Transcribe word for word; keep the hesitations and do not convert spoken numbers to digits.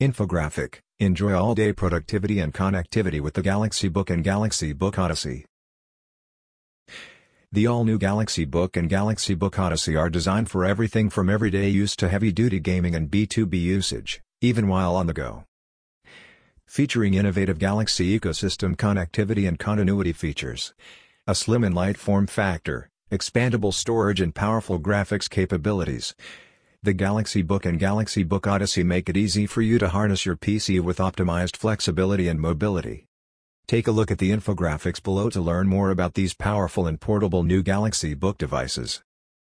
Infographic: enjoy all-day productivity and connectivity with the Galaxy Book and Galaxy Book Odyssey. The all-new Galaxy Book and Galaxy Book Odyssey are designed for everything from everyday use to heavy-duty gaming and B two B usage, even while on the go. Featuring innovative Galaxy ecosystem connectivity and continuity features, a slim and light form factor, expandable storage and powerful graphics capabilities, the Galaxy Book and Galaxy Book Odyssey make it easy for you to harness your P C with optimized flexibility and mobility. Take a look at the infographics below to learn more about these powerful and portable new Galaxy Book devices.